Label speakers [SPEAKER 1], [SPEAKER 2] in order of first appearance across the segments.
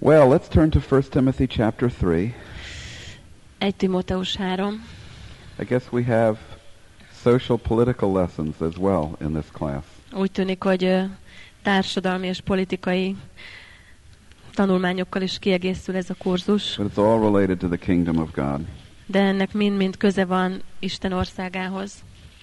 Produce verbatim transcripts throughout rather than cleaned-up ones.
[SPEAKER 1] Well, let's turn to First Timothy chapter three.
[SPEAKER 2] Egy Timóteus három.
[SPEAKER 1] I guess we have social political lessons as well in this class.
[SPEAKER 2] Úgy tűnik, hogy ö, társadalmi és politikai tanulmányokkal is kiegészül ez a kurzus,
[SPEAKER 1] But it's all related to the kingdom of God.
[SPEAKER 2] de ennek mind-mind köze van Isten országához.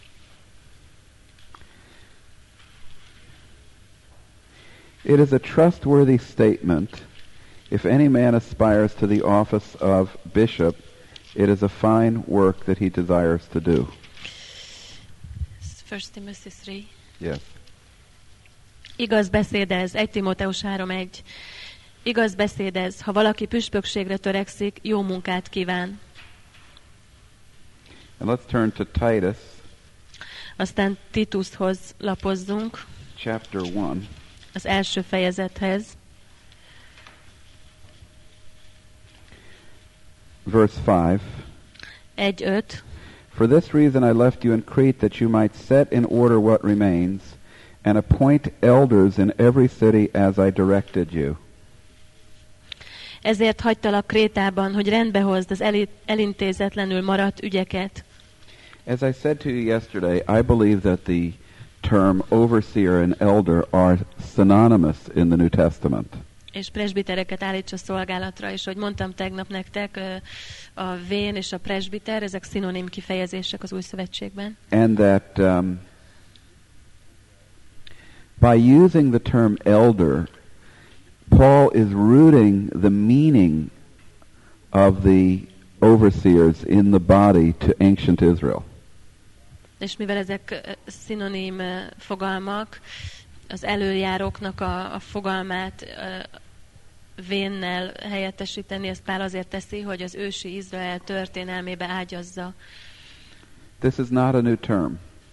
[SPEAKER 1] It is a trustworthy statement. If any man aspires to the office of bishop, it is a fine work that he desires to do.
[SPEAKER 2] First Timothy három.
[SPEAKER 1] Yes.
[SPEAKER 2] Igaz beszéd ez, egy Timóteus három egy. Igaz beszéd ez, ha valaki püspökségre törekszik, jó munkát kíván.
[SPEAKER 1] And let's turn to Titus
[SPEAKER 2] Aztán Titushoz lapozzunk,
[SPEAKER 1] chapter one.
[SPEAKER 2] az első fejezethez.
[SPEAKER 1] Verse five.
[SPEAKER 2] egy öt.
[SPEAKER 1] For this reason I left you in Crete, that you might set in order what remains, and appoint elders in every city as I directed you.
[SPEAKER 2] Ezért hagytalak Krétában, hogy rendbe hozd az eli- elintézetlenül maradt ügyeket.
[SPEAKER 1] As I said to you yesterday, I believe that the term overseer and elder are synonymous in the New Testament.
[SPEAKER 2] És presbitereket állítsa szolgálatra, és hogy mondtam tegnap nektek, ö, a vén és a presbiter, ezek szinonim kifejezések az Új Szövetségben.
[SPEAKER 1] And that um, by using the term elder, Paul is rooting the meaning of the overseers in the body to ancient Israel.
[SPEAKER 2] És mivel ezek ö, szinonim ö, fogalmak, az előjáróknak a, a fogalmát ö, vénnel helyettesíteni, ezt Pál azért teszi, hogy az ősi Izrael történelmébe ágyazza.
[SPEAKER 1] This is not a new term.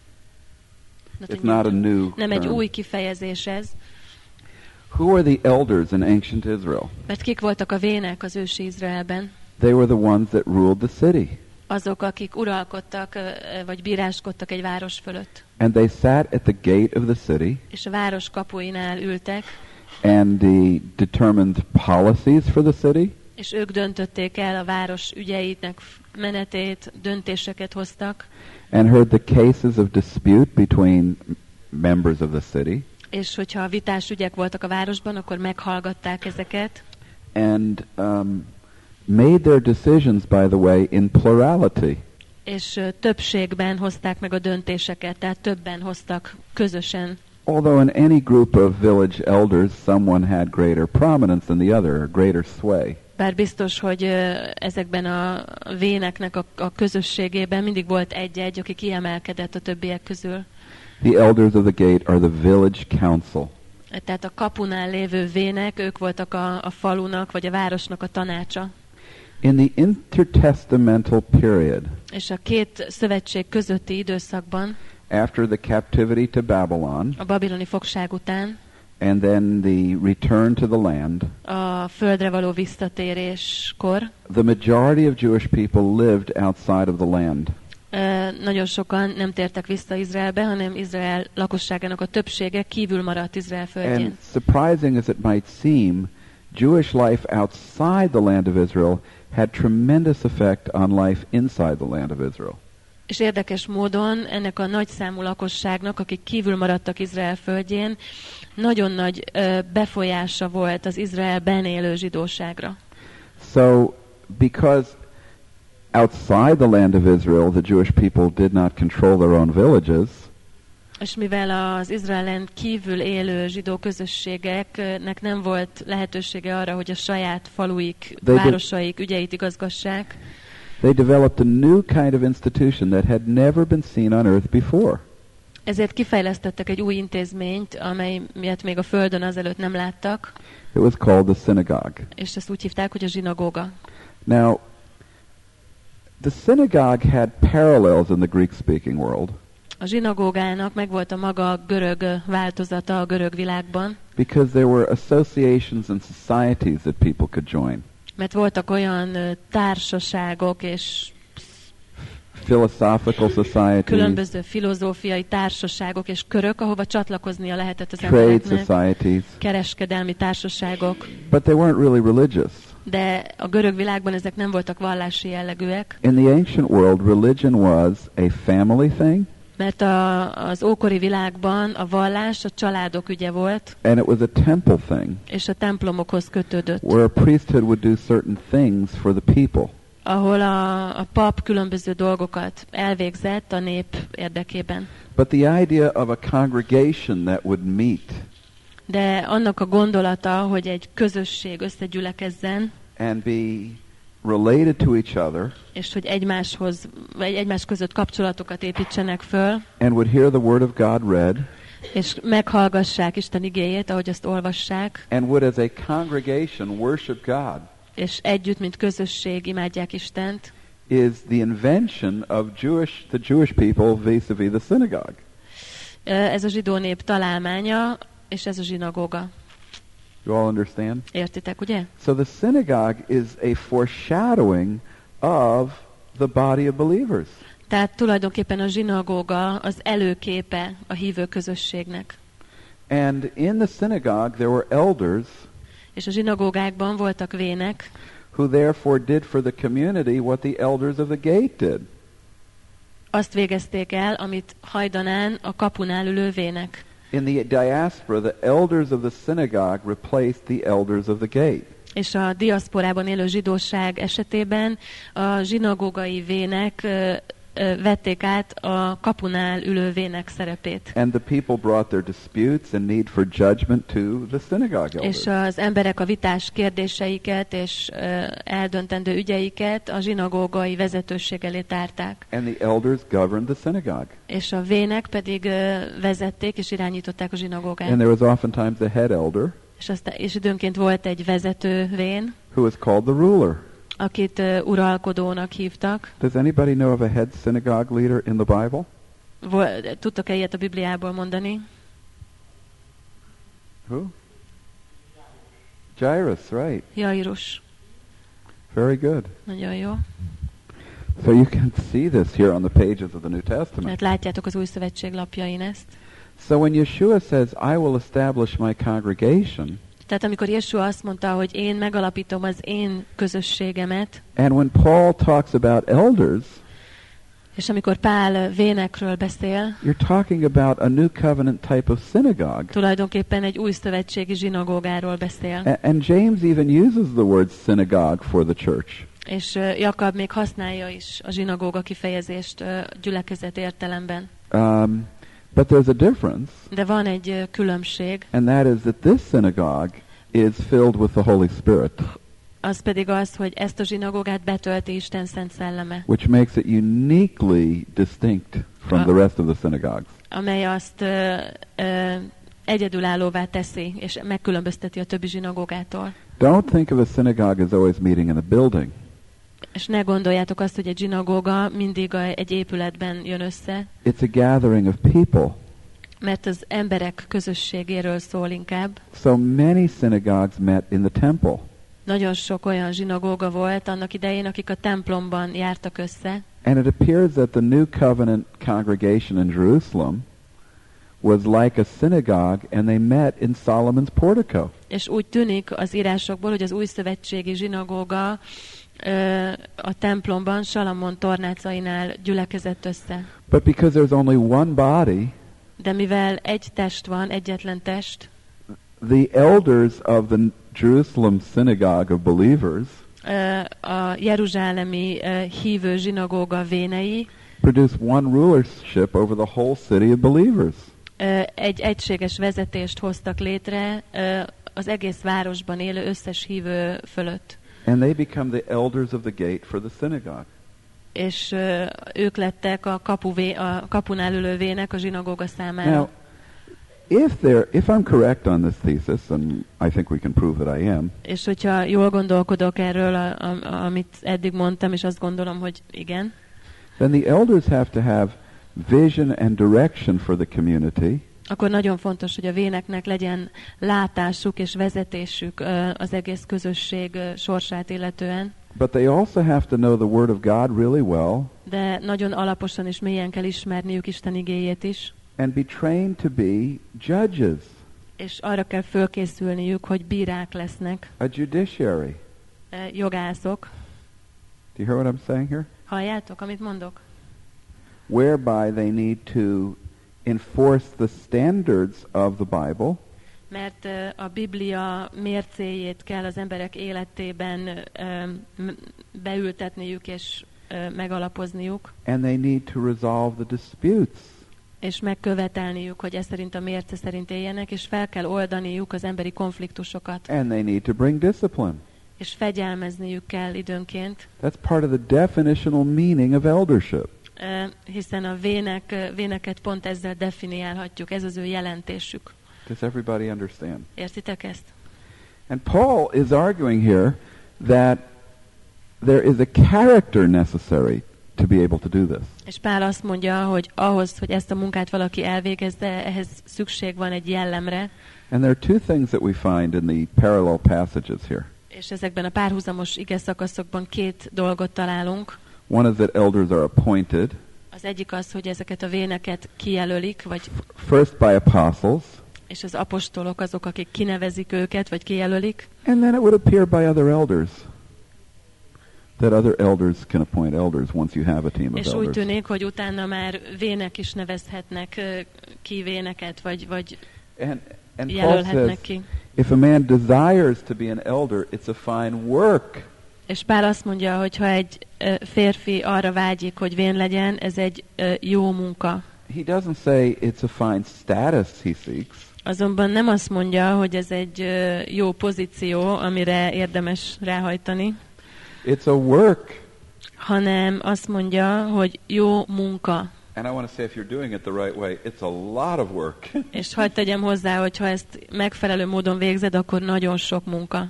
[SPEAKER 2] Hát,
[SPEAKER 1] It's
[SPEAKER 2] hogy
[SPEAKER 1] not a
[SPEAKER 2] nem-
[SPEAKER 1] new
[SPEAKER 2] Nem egy
[SPEAKER 1] term.
[SPEAKER 2] új kifejezés ez,
[SPEAKER 1] Who are the elders in ancient Israel?
[SPEAKER 2] mert kik voltak a vének az ősi Izraelben?
[SPEAKER 1] They were the ones that ruled the city.
[SPEAKER 2] Azok, akik uralkodtak, ö, ö, vagy bíráskodtak egy város fölött.
[SPEAKER 1] And they sat at the gate of the city
[SPEAKER 2] És a város kapuinál ültek,
[SPEAKER 1] and they determined policies for the city.
[SPEAKER 2] és ők döntötték el a város ügyeinek menetét, döntéseket hoztak,
[SPEAKER 1] And heard the cases of dispute between members of the city.
[SPEAKER 2] és hogyha vitás ügyek voltak a városban, akkor meghallgatták ezeket,
[SPEAKER 1] And um, made their decisions, by the way, in plurality.
[SPEAKER 2] és ö, többségben hozták meg a döntéseket, tehát többen hoztak közösen.
[SPEAKER 1] Although in any group of village elders, someone had greater prominence than the other, or greater sway.
[SPEAKER 2] Bár biztos, hogy ö, ezekben a véneknek a, a közösségében mindig volt egy-egy, aki kiemelkedett a többiek közül.
[SPEAKER 1] The elders of the gate are the village council.
[SPEAKER 2] Tehát a kapunál lévő vének, ők voltak a, a falunak vagy a városnak a tanácsa.
[SPEAKER 1] In the intertestamental period,
[SPEAKER 2] És a két szövetség közötti időszakban,
[SPEAKER 1] after the captivity to Babylon,
[SPEAKER 2] a babiloni fogság után,
[SPEAKER 1] and then the return to the land,
[SPEAKER 2] a földre való visszatéréskor,
[SPEAKER 1] the majority of Jewish people lived outside of the land.
[SPEAKER 2] ö, nagyon sokan nem tértek vissza Izraelbe, hanem Izrael lakosságának a többsége kívül maradt Izrael földjén.
[SPEAKER 1] And surprising as it might seem, Jewish life outside the land of Israel had tremendous effect on life inside the land of Israel.
[SPEAKER 2] És érdekes módon ennek a nagyszámú lakosságnak, akik kívül maradtak Izrael földjén, nagyon nagy ö, befolyása volt az Izraelben élő zsidóságra.
[SPEAKER 1] So, because outside the land of Israel, the Jewish people did not control their own villages,
[SPEAKER 2] És mivel az Izraelen kívül élő zsidó közösségeknek nem volt lehetősége arra, hogy a saját faluik,
[SPEAKER 1] They did-
[SPEAKER 2] városaik ügyeit igazgassák,
[SPEAKER 1] they developed a new kind of institution that had never been seen on earth before.
[SPEAKER 2] ezért kifejlesztettek egy új intézményt, amely miatt még a földön azelőtt nem láttak,
[SPEAKER 1] It was called the synagogue.
[SPEAKER 2] és ezt úgy hívták, hogy a zsinagóga.
[SPEAKER 1] Now, the synagogue had parallels in the Greek-speaking world
[SPEAKER 2] A zsinagógának megvolt a maga görög változata a görög világban,
[SPEAKER 1] because there were associations and societies that people could join.
[SPEAKER 2] mert voltak olyan ö, társaságok és
[SPEAKER 1] philosophical societies,
[SPEAKER 2] különböző filozófiai társaságok és körök, ahova csatlakoznia lehetett az
[SPEAKER 1] trade
[SPEAKER 2] embereknek,
[SPEAKER 1] societies,
[SPEAKER 2] kereskedelmi társaságok,
[SPEAKER 1] but they weren't really religious.
[SPEAKER 2] de a görög világban ezek nem voltak vallási jellegűek,
[SPEAKER 1] In the ancient world, religion was a family thing,
[SPEAKER 2] mert a, az ókori világban a vallás a családok ügye volt,
[SPEAKER 1] and it was a temple thing,
[SPEAKER 2] és a templomokhoz kötődött,
[SPEAKER 1] where a priesthood would do certain things for the people.
[SPEAKER 2] ahol a, a pap különböző dolgokat elvégzett a nép érdekében.
[SPEAKER 1] But the idea of a congregation that would meet
[SPEAKER 2] De annak a gondolata, hogy egy közösség összegyülekezzen,
[SPEAKER 1] and be related to each other,
[SPEAKER 2] és hogy egymáshoz, vagy egymás között kapcsolatokat építsenek föl,
[SPEAKER 1] and would hear the word of God read,
[SPEAKER 2] és meghallgassák Isten igéjét, ahogy azt olvassák,
[SPEAKER 1] and would as a congregation worship God,
[SPEAKER 2] és együtt, mint közösség imádják Istent,
[SPEAKER 1] is the invention of Jewish, the Jewish people vis-a-vis the synagogue.
[SPEAKER 2] ez a zsidó nép találmánya, és ez a zsinagóga.
[SPEAKER 1] You all understand?
[SPEAKER 2] Értitek, ugye?
[SPEAKER 1] So the synagogue is a foreshadowing of the body of believers.
[SPEAKER 2] Tehát tulajdonképpen a zsinagóga az előképe a hívő közösségnek.
[SPEAKER 1] And in the synagogue there were elders
[SPEAKER 2] És a zsinagógákban voltak vének,
[SPEAKER 1] who therefore did for the community what the elders of the gate did.
[SPEAKER 2] azt végezték el, amit hajdanán a kapunál ülő vének.
[SPEAKER 1] In the diaspora, the elders of the synagogue replaced the elders of the gate.
[SPEAKER 2] És a diaszporában élő zsidóság esetében a zsinagógai vének ö, ö, vették át a kapunál ülő vének szerepét.
[SPEAKER 1] And the people brought their disputes and need for judgment to the synagogue elders.
[SPEAKER 2] És az emberek a vitás kérdéseiket és ö, eldöntendő ügyeiket a zsinagógai vezetőség elé tárták.
[SPEAKER 1] And the elders governed the synagogue.
[SPEAKER 2] És a vének pedig ö, vezették és irányították a zsinagógát.
[SPEAKER 1] And there was oftentimes a head elder
[SPEAKER 2] És, aztán, és időnként volt egy vezető vén,
[SPEAKER 1] who was called the ruler.
[SPEAKER 2] akit uh, uralkodónak hívtak.
[SPEAKER 1] Does anybody know of a head synagogue leader in the Bible?
[SPEAKER 2] Vol- Tudtok-e ilyet a Bibliából mondani?
[SPEAKER 1] Who? Jairus, right.
[SPEAKER 2] Jairus.
[SPEAKER 1] Very good.
[SPEAKER 2] Nagyon jó.
[SPEAKER 1] So you can see this here on the pages of the New Testament.
[SPEAKER 2] Mert látjátok az Új Szövetség lapjain ezt.
[SPEAKER 1] So when Yeshua says, I will establish my congregation,
[SPEAKER 2] Tehát amikor Jésua azt mondta, hogy én megalapítom az én közösségemet,
[SPEAKER 1] and when Paul talks about elders,
[SPEAKER 2] és amikor Pál vénekről beszél,
[SPEAKER 1] you're talking about a new covenant type of synagogue.
[SPEAKER 2] tulajdonképpen egy új szövetségi zsinagógáról beszél.
[SPEAKER 1] A- and James even uses the word synagogue for the church.
[SPEAKER 2] És uh, Jakab még használja is a zsinagóga kifejezést uh, gyülekezet értelemben.
[SPEAKER 1] Um, but there's a difference,
[SPEAKER 2] De van egy uh, különbség,
[SPEAKER 1] and that is that this synagogue is filled with the Holy Spirit,
[SPEAKER 2] az pedig az, hogy ezt a zsinagógát betölti Isten szent szelleme,
[SPEAKER 1] which makes it uniquely distinct from the rest of the synagogues.
[SPEAKER 2] amely azt uh, uh, egyedülállóvá teszi, és megkülönbözteti a többi zsinagógától.
[SPEAKER 1] Don't think of a synagogue as always meeting in a building.
[SPEAKER 2] És ne gondoljátok azt, hogy egy zsinagóga mindig a, egy épületben jön össze,
[SPEAKER 1] It's a gathering of people.
[SPEAKER 2] mert az emberek közösségéről szól inkább.
[SPEAKER 1] So many synagogues met in the temple.
[SPEAKER 2] Nagyon sok olyan zsinagóga volt annak idején, akik a templomban jártak össze,
[SPEAKER 1] And it appears that the New Covenant congregation in Jerusalem was like a synagogue, and they met in Solomon's portico.
[SPEAKER 2] és úgy tűnik az írásokból, hogy az új szövetségi zsinagóga ö, a templomban Salamon tornácainál gyülekezett össze.
[SPEAKER 1] But because there's only one body,
[SPEAKER 2] De mivel egy test van, egyetlen test,
[SPEAKER 1] the elders of the Jerusalem synagogue of believers
[SPEAKER 2] ö, a jeruzsálemi ö, hívő zsinagóga vénei
[SPEAKER 1] produce one rulership over the whole city of believers.
[SPEAKER 2] ö, egy egységes vezetést hoztak létre ö, az egész városban élő összes hívő fölött.
[SPEAKER 1] And they become the elders of the gate for the synagogue.
[SPEAKER 2] És ö, ők lettek a, kapuvé, a kapunál ülő vének a zsinagóga számára.
[SPEAKER 1] Now, if there, if I'm correct on this thesis, and I think we can prove that I am,
[SPEAKER 2] És hogyha jól gondolkodok erről, a, a, amit eddig mondtam, és azt gondolom, hogy igen,
[SPEAKER 1] then the elders have to have vision and direction for the community,
[SPEAKER 2] akkor nagyon fontos, hogy a véneknek legyen látásuk és vezetésük ö, az egész közösség ö, sorsát illetően.
[SPEAKER 1] but they also have to know the Word of God really well,
[SPEAKER 2] de nagyon alaposan és mélyen kell ismerniük Isten igéjét is.
[SPEAKER 1] And be trained to be judges.
[SPEAKER 2] És arra kell fölkészülniük, hogy bírák lesznek.
[SPEAKER 1] A judiciary.
[SPEAKER 2] Jogászok.
[SPEAKER 1] Do you hear what I'm saying here?
[SPEAKER 2] Halljátok, amit mondok?
[SPEAKER 1] Whereby they need to enforce the standards of the Bible.
[SPEAKER 2] Mert a Biblia mércéjét kell az emberek életében beültetniük és megalapozniuk.
[SPEAKER 1] And they need to resolve the disputes.
[SPEAKER 2] És megkövetelniük, hogy ez szerint a mérce szerint éljenek, és fel kell oldaniuk az emberi konfliktusokat.
[SPEAKER 1] And they need to bring discipline.
[SPEAKER 2] És fegyelmezniük kell időnként.
[SPEAKER 1] That's part of the definitional meaning of eldership.
[SPEAKER 2] Uh, hiszen a vének, véneket pont ezzel definiálhatjuk, ez az ő jelentésük.
[SPEAKER 1] Does everybody understand?
[SPEAKER 2] Értitek ezt?
[SPEAKER 1] And Paul is arguing here that there is a character necessary to be able to do this.
[SPEAKER 2] És Pál azt mondja, hogy ahhoz, hogy ezt a munkát valaki elvégezze, ehhez szükség van egy jellemre.
[SPEAKER 1] And there are two things that we find in the parallel passages here.
[SPEAKER 2] És ezekben a párhuzamos ige szakaszokban két dolgot találunk.
[SPEAKER 1] One is that elders are appointed.
[SPEAKER 2] Az egyik az, hogy ezeket a véneket kijelölik, vagy
[SPEAKER 1] first by apostles.
[SPEAKER 2] És az apostolok azok, akik kinevezik őket, vagy kijelölik.
[SPEAKER 1] And then it would appear by other elders. That other elders can appoint elders once you have a team of
[SPEAKER 2] és
[SPEAKER 1] elders.
[SPEAKER 2] úgy tűnik, hogy utána már vének is nevezhetnek ki véneket, vagy, vagy
[SPEAKER 1] and, and
[SPEAKER 2] jelölhetnek ki.
[SPEAKER 1] If a man desires to be an elder, it's a fine work.
[SPEAKER 2] És Pál azt mondja, hogy ha egy uh, férfi arra vágyik, hogy vén legyen, ez egy uh, jó munka.
[SPEAKER 1] He doesn't say it's a fine status he seeks.
[SPEAKER 2] Azonban nem azt mondja, hogy ez egy uh, jó pozíció, amire érdemes ráhajtani.
[SPEAKER 1] It's a work.
[SPEAKER 2] Hanem azt mondja, hogy jó munka.
[SPEAKER 1] And I want to say, if you're doing it the right way, it's a lot of work.
[SPEAKER 2] És hadd tegyem hozzá, hogy ha ezt megfelelő módon végzed, akkor nagyon sok munka.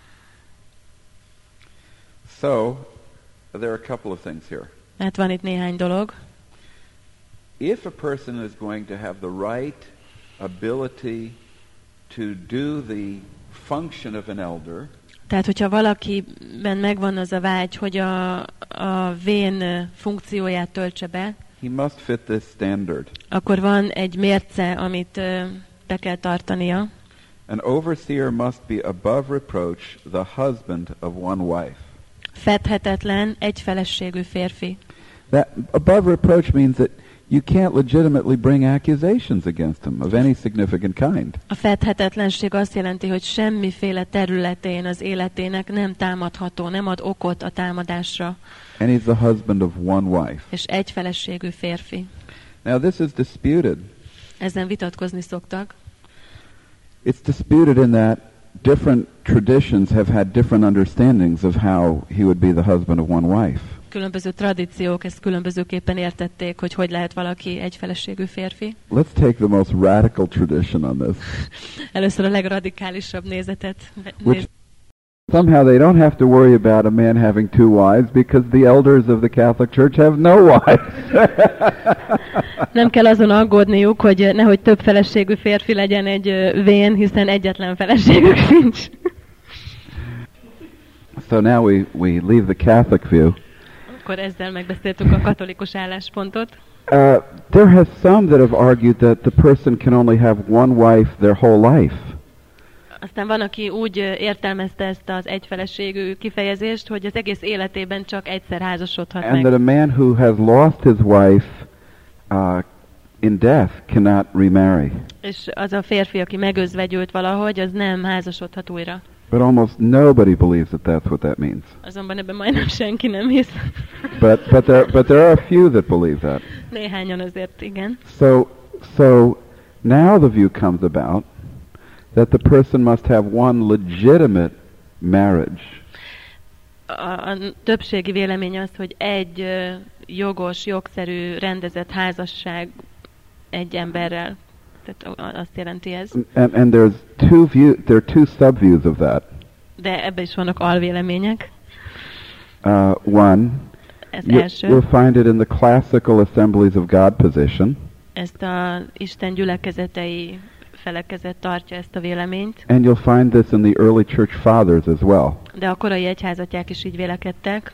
[SPEAKER 1] So, there are a couple of things here.
[SPEAKER 2] Hát van itt néhány dolog.
[SPEAKER 1] If a person is going to have the right ability to do the function of an elder,
[SPEAKER 2] tehát, hogyha valakiben megvan az a vágy, hogy a, a vén funkcióját töltse be,
[SPEAKER 1] he must fit this standard.
[SPEAKER 2] Akkor van egy mérce, amit uh, be kell tartania.
[SPEAKER 1] An overseer must be above reproach, the husband of one wife.
[SPEAKER 2] Fedhetetlen, egyfelességű férfi.
[SPEAKER 1] That above reproach means that you can't legitimately bring accusations against him of any significant kind.
[SPEAKER 2] A fedhetetlenség azt jelenti, hogy semmiféle területén az életének nem támadható, nem ad okot a támadásra.
[SPEAKER 1] And he's the husband of one wife.
[SPEAKER 2] És egyfelességű férfi.
[SPEAKER 1] Now this is disputed.
[SPEAKER 2] Ezen vitatkozni szoktak.
[SPEAKER 1] It's disputed in that different traditions have had different understandings of how he would be the husband of one wife.
[SPEAKER 2] Különböző tradíciók ezt különbözőképpen értették, hogy hogy lehet valaki egyfeleségű férfi.
[SPEAKER 1] Let's take the most radical tradition on this.
[SPEAKER 2] Először a legradikálisabb nézetet.
[SPEAKER 1] Which somehow they don't have to worry about a man having two wives because the elders of the Catholic Church have no wives.
[SPEAKER 2] Nem kell azon aggódniuk, hogy nehogy több feleségű férfi legyen egy vén, hiszen egyetlen feleségük sincs.
[SPEAKER 1] So now we, we leave the Catholic view.
[SPEAKER 2] Akkor ezzel megbeszéltük a katolikus álláspontot.
[SPEAKER 1] Uh, there has some that have argued that the person can only have one wife their whole life.
[SPEAKER 2] Aztán van, aki úgy értelmezte ezt az egyfeleségű kifejezést, hogy az egész életében csak egyszer házasodhat meg.
[SPEAKER 1] And that a man who has lost his wife uh, in death cannot remarry.
[SPEAKER 2] És az a férfi, aki megözvegyült valahogy, az nem házasodhat újra.
[SPEAKER 1] But almost nobody believes that that's what that means.
[SPEAKER 2] Azonban ebben majdnem senki nem hisz.
[SPEAKER 1] But but there but there are a few that believe that.
[SPEAKER 2] Néhányan azért igen.
[SPEAKER 1] So so now the view comes about that the person must have one legitimate marriage.
[SPEAKER 2] A, a többségi vélemény az, hogy egy uh, jogos, jogszerű, rendezett házasság egy emberrel. Tehát azt jelenti ez.
[SPEAKER 1] And, and there's two view, there are two subviews of that.
[SPEAKER 2] De ebben is vannak alvélemények.
[SPEAKER 1] Uh, one, you, you'll find it in the classical Assemblies of God position.
[SPEAKER 2] Ezt a Isten gyülekezetei felekezet tartja ezt a véleményt.
[SPEAKER 1] And you'll find this in the early church fathers as well.
[SPEAKER 2] De a korai egyházatják is így vélekedtek.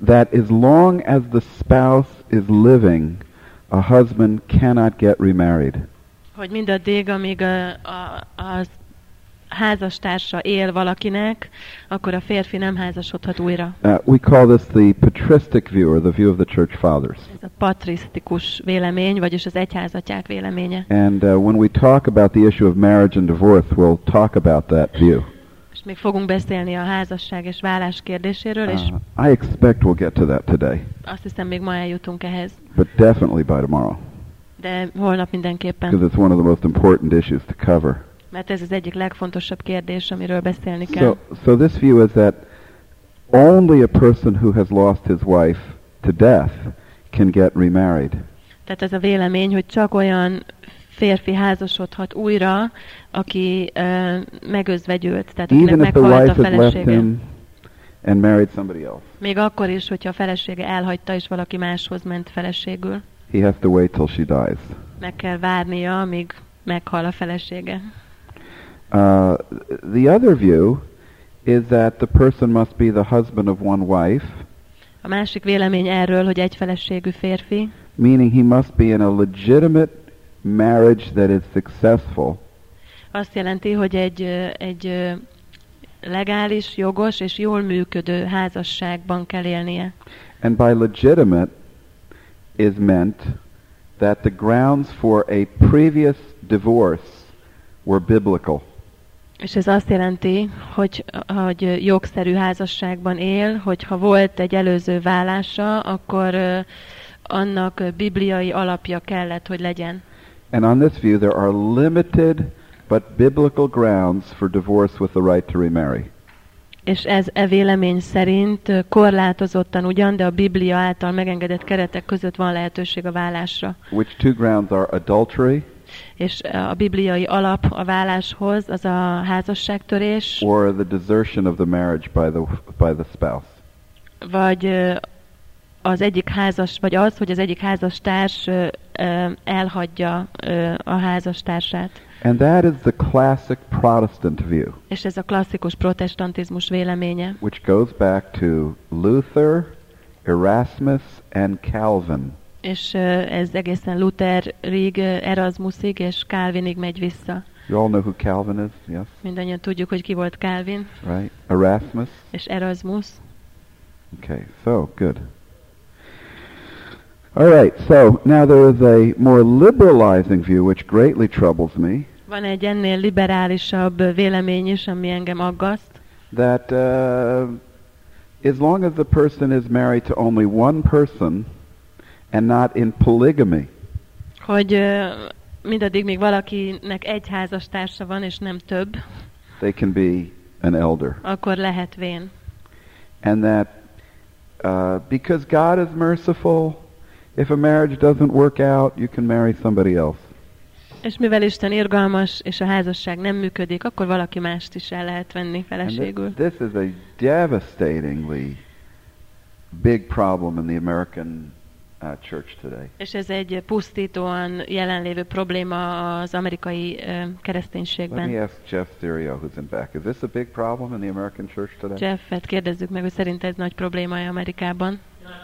[SPEAKER 1] that as long as the spouse is living, a husband cannot get remarried.
[SPEAKER 2] Hogy mindaddig, amíg a, a, a házastársa él valakinek, akkor a férfi nem házasodhat újra.
[SPEAKER 1] Uh, we call this the patristic view, or the view of the church fathers.
[SPEAKER 2] Ez a patrisztikus vélemény, vagyis az egyházatyák véleménye.
[SPEAKER 1] And uh, when we talk about the issue of marriage and divorce, we'll talk about that view.
[SPEAKER 2] És még fogunk beszélni a házasság és vállás kérdéséről, és
[SPEAKER 1] Uh, I expect we'll get to that today,
[SPEAKER 2] azt hiszem még ma eljutunk ehhez.
[SPEAKER 1] but definitely by tomorrow,
[SPEAKER 2] De holnap mindenképpen.
[SPEAKER 1] because it's one of the most important issues to cover.
[SPEAKER 2] Mert ez az egyik legfontosabb kérdés, amiről beszélni
[SPEAKER 1] So,
[SPEAKER 2] kell.
[SPEAKER 1] so this view is that only a person who has lost his wife to death can get remarried.
[SPEAKER 2] Tehát ez a vélemény, hogy csak olyan férfi házasodhat újra, aki uh, megözvegyült, tehát akinek
[SPEAKER 1] Even if the
[SPEAKER 2] meghalt a
[SPEAKER 1] wife has left
[SPEAKER 2] felesége.
[SPEAKER 1] him and married somebody else,
[SPEAKER 2] Még akkor is, hogyha a felesége elhagyta, és valaki máshoz ment feleségül.
[SPEAKER 1] he has to wait till she dies.
[SPEAKER 2] Meg kell várnia, amíg meghal a felesége.
[SPEAKER 1] Uh, the other view is that the person must be the husband of one wife,
[SPEAKER 2] A másik vélemény erről, hogy egy feleségű férfi,
[SPEAKER 1] meaning he must be in a legitimate marriage that is successful,
[SPEAKER 2] azt jelenti, hogy egy, ö, egy ö, legális, jogos és jól működő házasságban kell élnie.
[SPEAKER 1] and by legitimate is meant that the grounds for a previous divorce were biblical.
[SPEAKER 2] És ez azt jelenti, hogy, hogy jogszerű házasságban él, hogyha volt egy előző vállása, akkor ö, annak ö, bibliai alapja kellett, hogy legyen.
[SPEAKER 1] And on this view, there are limited but biblical grounds for divorce with the right to remarry.
[SPEAKER 2] És ez e vélemény szerint ö, korlátozottan ugyan, de a Biblia által megengedett keretek között van lehetőség a vállásra.
[SPEAKER 1] Which two grounds are adultery
[SPEAKER 2] És a bibliai alap a válláshoz az a házasságtörés,
[SPEAKER 1] or the desertion of the marriage by the by the spouse.
[SPEAKER 2] vagy ö, az egyik házas, vagy az, hogy az egyik házastárs ö, ö, elhagyja ö, a házastársát.
[SPEAKER 1] And that is the classic Protestant view,
[SPEAKER 2] És ez a klasszikus protestantizmus véleménye,
[SPEAKER 1] which goes back to Luther, Erasmus, and Calvin.
[SPEAKER 2] és ö, ez egészen Lutherig, ö, Erasmusig és Calvinig megy vissza.
[SPEAKER 1] You all know who Calvin is, yes?
[SPEAKER 2] Mindannyian tudjuk, hogy ki volt Calvin
[SPEAKER 1] Right? Erasmus?
[SPEAKER 2] és Erasmus.
[SPEAKER 1] Okay, so, good. All right, so now there is a more liberalizing view which greatly troubles me,
[SPEAKER 2] Van egy ennél liberálisabb vélemény is, ami engem aggaszt,
[SPEAKER 1] that uh, as long as the person is married to only one person and not in polygamy,
[SPEAKER 2] hogy ö, mindaddig még valakinek egy házastársa van, és nem több,
[SPEAKER 1] they can be an elder.
[SPEAKER 2] akkor lehet vén.
[SPEAKER 1] And that uh, because God is merciful, if a marriage doesn't work out, you can marry somebody else.
[SPEAKER 2] És mivel Isten irgalmas, és a házasság nem működik, akkor valaki mást is el lehet venni
[SPEAKER 1] And
[SPEAKER 2] feleségül.
[SPEAKER 1] this, this is a devastatingly big problem in the American uh, church today.
[SPEAKER 2] És ez egy pusztítóan jelenlévő probléma az amerikai ö,
[SPEAKER 1] Let me
[SPEAKER 2] kereszténységben.
[SPEAKER 1] ask Jeff Serio, who's in back. Is this a big problem in the American church today?
[SPEAKER 2] Jeffet kérdezzük meg, hogy szerint ez nagy probléma Amerikában.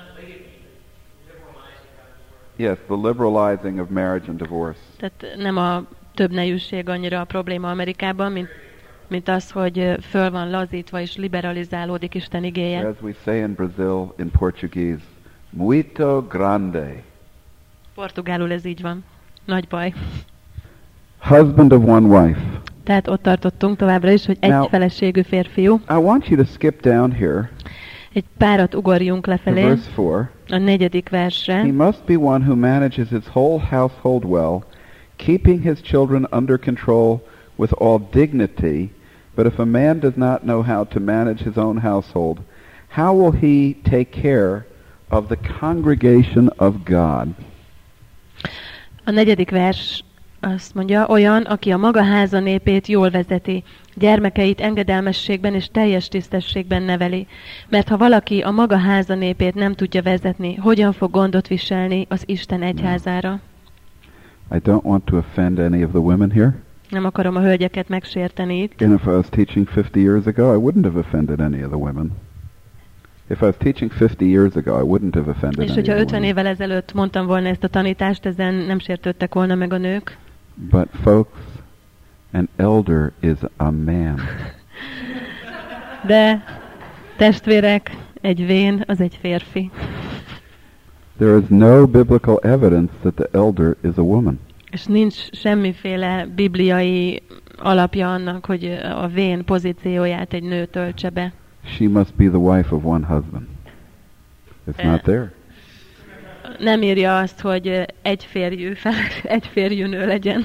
[SPEAKER 1] Yes, the liberalizing of marriage and divorce.
[SPEAKER 2] Tehát nem a több nejűség annyira a probléma Amerikában, mint, mint az, hogy ö, föl van lazítva és liberalizálódik Isten igéje.
[SPEAKER 1] As we say in Brazil, in Portuguese, muito grande.
[SPEAKER 2] Portugálul ez így van. Nagy baj.
[SPEAKER 1] Husband of one wife.
[SPEAKER 2] Tehát ott tartottunk továbbra is, hogy egy
[SPEAKER 1] Now-
[SPEAKER 2] feleségű férfiú.
[SPEAKER 1] I want you to skip down here
[SPEAKER 2] Egy párat ugorjunk
[SPEAKER 1] to
[SPEAKER 2] lefelé,
[SPEAKER 1] verse four.
[SPEAKER 2] a negyedik versre.
[SPEAKER 1] He must be one who manages his whole household well, keeping his children under control with all dignity. But if a man does not know how to manage his own household, how will he take care of the congregation of God?
[SPEAKER 2] A negyedik vers azt mondja, olyan, aki a maga háza népét jól vezeti, gyermekeit engedelmességben és teljes tisztességben neveli. Mert ha valaki a maga háza népét nem tudja vezetni, hogyan fog gondot viselni az Isten egyházára?
[SPEAKER 1] I don't want to offend any of the women here.
[SPEAKER 2] Nem akarom a hölgyeket megsérteni itt.
[SPEAKER 1] And if I was teaching fifty years ago, I wouldn't have offended any of the women. If I was teaching fifty years ago, I wouldn't have offended
[SPEAKER 2] És hogyha
[SPEAKER 1] anyone.
[SPEAKER 2] ötven évvel ezelőtt mondtam volna ezt a tanítást, ezen nem sértődtek volna meg a nők.
[SPEAKER 1] But folks, an elder is a man.
[SPEAKER 2] De testvérek, egy vén, az egy férfi.
[SPEAKER 1] There is no biblical evidence that the elder is a woman.
[SPEAKER 2] És nincs semmiféle bibliai alapja annak, hogy a vén pozícióját egy nő töltse be.
[SPEAKER 1] She must be the wife of one husband. It's not there.
[SPEAKER 2] Nem írja azt, hogy egy férjű, fel, egy férjű nő legyen.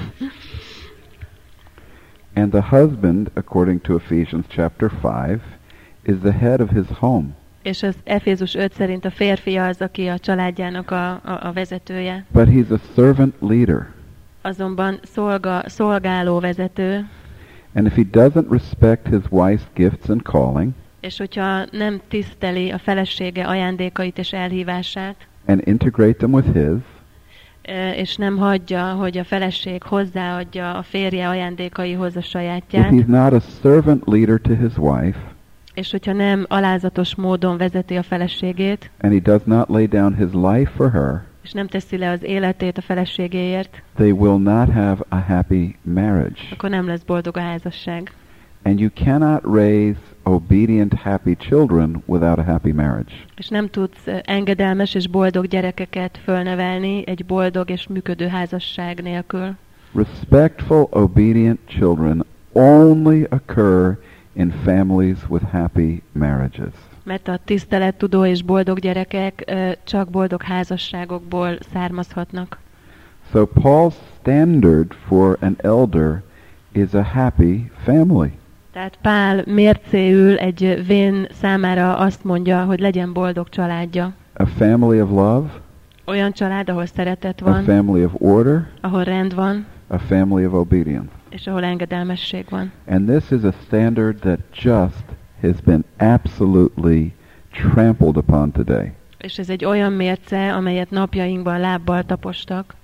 [SPEAKER 1] And the husband, according to Ephesians chapter five, is the head of his home.
[SPEAKER 2] És az Efézus öt szerint a férfi az, aki a családjának a, a, a vezetője.
[SPEAKER 1] But he's a servant leader.
[SPEAKER 2] Azonban szolga, szolgáló vezető,
[SPEAKER 1] And if he doesn't respect his wife's gifts and calling,
[SPEAKER 2] és hogyha nem tiszteli a felesége ajándékait és elhívását,
[SPEAKER 1] and integrate them with his,
[SPEAKER 2] és nem hagyja, hogy a feleség hozzáadja a férje ajándékaihoz a
[SPEAKER 1] if
[SPEAKER 2] sajátját,
[SPEAKER 1] he's not a servant leader to his wife,
[SPEAKER 2] és hogyha nem alázatos módon vezeti a feleségét,
[SPEAKER 1] and he does not lay down his life for her,
[SPEAKER 2] és nem teszi le az életét a feleségéért,
[SPEAKER 1] they will not have a happy marriage.
[SPEAKER 2] akkor nem lesz boldog a házasság.
[SPEAKER 1] And you cannot raise obedient, happy children without a happy marriage.
[SPEAKER 2] És nem tudsz engedelmes és boldog gyerekeket fölnevelni egy boldog és működő házasság nélkül.
[SPEAKER 1] Respectful, obedient children only occur in families with happy marriages.
[SPEAKER 2] Mert a tisztelettudó és boldog gyerekek ö, csak boldog házasságokból származhatnak.
[SPEAKER 1] So Paul's standard for an elder is a happy family.
[SPEAKER 2] Tehát Pál mércéül egy vén számára azt mondja, hogy legyen boldog családja.
[SPEAKER 1] A family of love,
[SPEAKER 2] Olyan család, ahol szeretet
[SPEAKER 1] a
[SPEAKER 2] van,
[SPEAKER 1] family of order,
[SPEAKER 2] ahol rend van,
[SPEAKER 1] a family of obedience.
[SPEAKER 2] és ahol engedelmesség van.
[SPEAKER 1] And this is a standard that just has been absolutely trampled upon today.
[SPEAKER 2] És ez egy olyan mérce, amelyet napjainkban lábbal tapostak.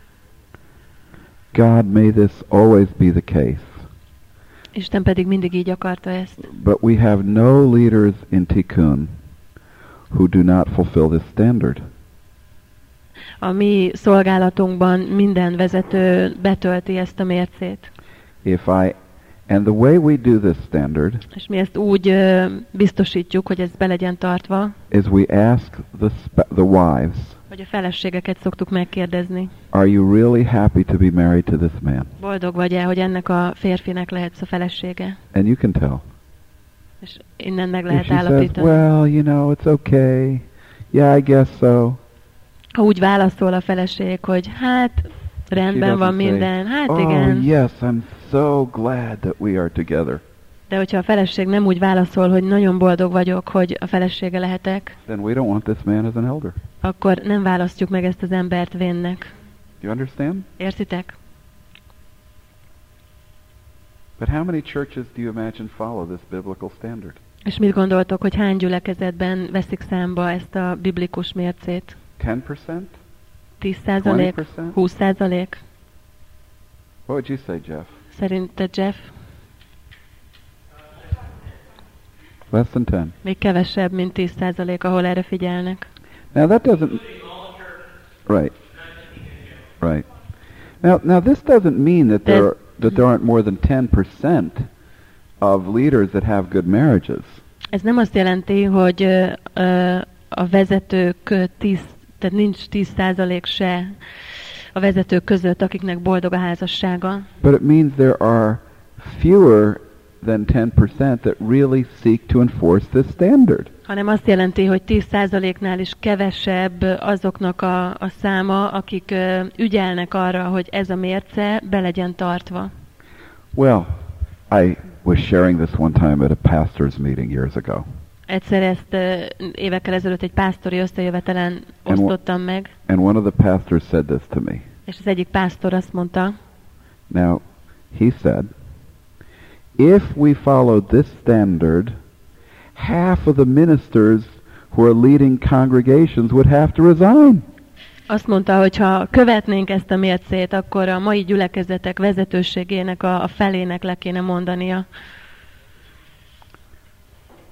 [SPEAKER 1] God may this always be the case.
[SPEAKER 2] Isten pedig mindig így akarta ezt.
[SPEAKER 1] But we have no leaders in Tikkun who do not fulfill this standard.
[SPEAKER 2] A mi szolgálatunkban minden vezető betölti ezt a mércét.
[SPEAKER 1] If I and the way we do this standard
[SPEAKER 2] És mi ezt úgy ö, biztosítjuk, hogy ez be legyen tartva,
[SPEAKER 1] is we ask the sp- the wives,
[SPEAKER 2] hogy a feleségeket szoktuk megkérdezni.
[SPEAKER 1] are you really happy to be married to this man?
[SPEAKER 2] Boldog vagy-e, hogy ennek a férfinek lehetsz a felesége?
[SPEAKER 1] And you can tell.
[SPEAKER 2] És innen meg
[SPEAKER 1] If
[SPEAKER 2] lehet
[SPEAKER 1] she says,
[SPEAKER 2] állapítani.
[SPEAKER 1] well, you know, it's okay. Yeah, I guess so.
[SPEAKER 2] Ha úgy válaszol a feleség, hogy hát rendben
[SPEAKER 1] She
[SPEAKER 2] van
[SPEAKER 1] doesn't say,
[SPEAKER 2] minden, hát
[SPEAKER 1] oh,
[SPEAKER 2] igen.
[SPEAKER 1] yes, I'm so glad that we are together.
[SPEAKER 2] De hogyha a feleség nem úgy válaszol, hogy nagyon boldog vagyok, hogy a felesége lehetek,
[SPEAKER 1] Then we don't want this man as an elder.
[SPEAKER 2] akkor nem választjuk meg ezt az embert vénnek.
[SPEAKER 1] You understand?
[SPEAKER 2] Értitek?
[SPEAKER 1] But how many churches do you imagine follow this biblical standard?
[SPEAKER 2] És mit gondoltok, hogy hány gyülekezetben veszik számba ezt a biblikus mércét?
[SPEAKER 1] ten percent?
[SPEAKER 2] tíz százalék?
[SPEAKER 1] twenty percent?
[SPEAKER 2] húsz százalék?
[SPEAKER 1] What would you say, Jeff?
[SPEAKER 2] Szerinted, Jeff?
[SPEAKER 1] Less than ten.
[SPEAKER 2] Még kevesebb, mint tíz százalék, ahol erre figyelnek.
[SPEAKER 1] Now that doesn't... Right. Right. Now, now this doesn't mean that there, are, that there aren't more than ten percent of leaders that have good marriages.
[SPEAKER 2] Ez nem azt jelenti, hogy ö, ö, a vezetők tíz, tehát nincs tíz százalék se a vezetők között, akiknek boldog a házassága.
[SPEAKER 1] But it means there are fewer than ten percent that really seek to enforce this standard.
[SPEAKER 2] Hanem azt jelenti, hogy tíz százaléknál is kevesebb azoknak a, a száma, akik ö, ügyelnek arra, hogy ez a mérce be legyen tartva.
[SPEAKER 1] Well, I was sharing this one time at a pastor's meeting years ago.
[SPEAKER 2] Egyszer ezt ö, évekkel ezelőtt egy pásztori összejövetelen osztottam meg,
[SPEAKER 1] And one of the pastors said this to me.
[SPEAKER 2] és az egyik pásztor azt mondta,
[SPEAKER 1] Now, he said, if we followed this standard, half of the ministers who are leading congregations would have to resign.
[SPEAKER 2] azt mondta, hogy ha követnénk ezt a mércét, akkor a mai gyülekezetek vezetőségének a, a felének le kéne mondania.